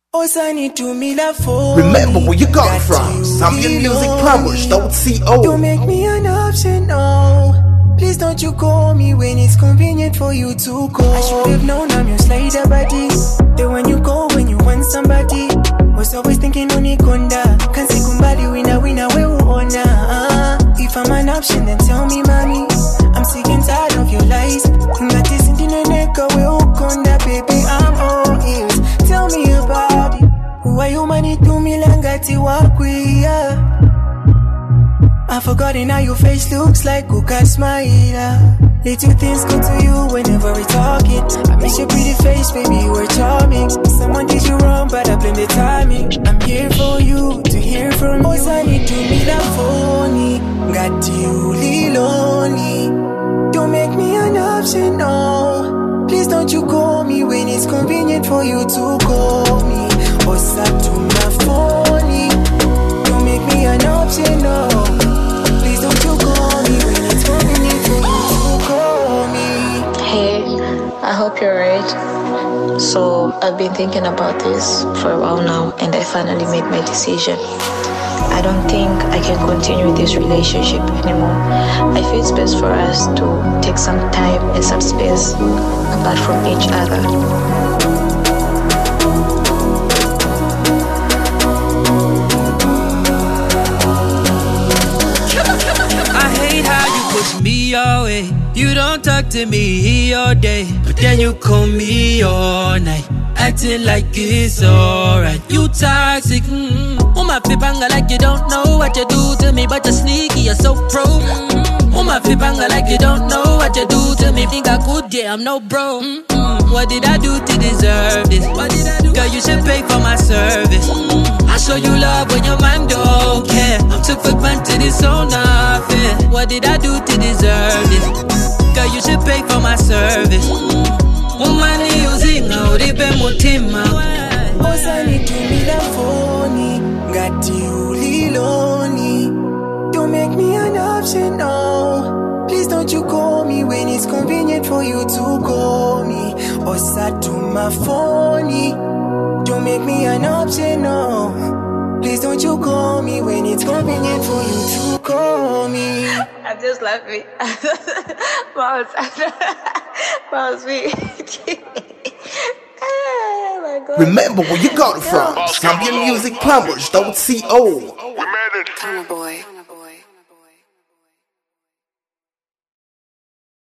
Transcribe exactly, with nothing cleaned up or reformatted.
Remember where you got from. Zambian Music Plumbers dot co. Don't make me an option, no. Please don't you call me when it's convenient for you to call. I should have known I'm your slider buddy. Then when you go when you want somebody, was always thinking unikonda. Can't say kumbali wina wina we uona. uh, If I'm an option then tell me mommy. I'm sick and tired of your lies. Ngati sindine neka we ukonda. Baby I'm all ears. Tell me about it. Who are you money to me langati wakwi, yeah. I've forgotten how your face looks like, who can smile. Little things come to you whenever we're talking. I miss your pretty face, baby, you were charming. Someone did you wrong, but I blame the timing. I'm here for you, to hear from you. I need to meet a phony. Got you lonely. Don't make me an option, no. Please don't you call me when it's convenient for you to call me. Osa to my phony. Don't make me an option, no. I hope you're right. So I've been thinking about this for a while now, and I finally made my decision. I don't think I can continue this relationship anymore. I feel it's best for us to take some time and some space apart from each other. Push me away. You don't talk to me all day, but then you call me all night, acting like it's alright. You toxic. Mm-hmm. Oh my fipanga, like you don't know what you do to me, but you're sneaky, you're so pro. Mm-hmm. Oh my fipanga, like you don't know what you do to me. Think I could, yeah, I'm no bro. Mm-hmm. What did I do to deserve this? What did I do? Girl, you should pay for my service. Mm-hmm. I show you love when your man don't care. I'm took for granted, it's so not fair. What did I do to deserve this? Girl, you should pay for my service. Woman, using how they pay mutima. Osani to me la phony. Got you lonely. Don't make me an option, no. Please don't you call me when it's convenient for you to call me. Osa to my phony. Don't make me an option, no. Please don't you call me when it's convenient for you to call me. I'm just laughing. Mouse. Mouse me. Oh my God. Remember where you got it from. Zambian Music Plumbers dot co. We made it. Come on, boy.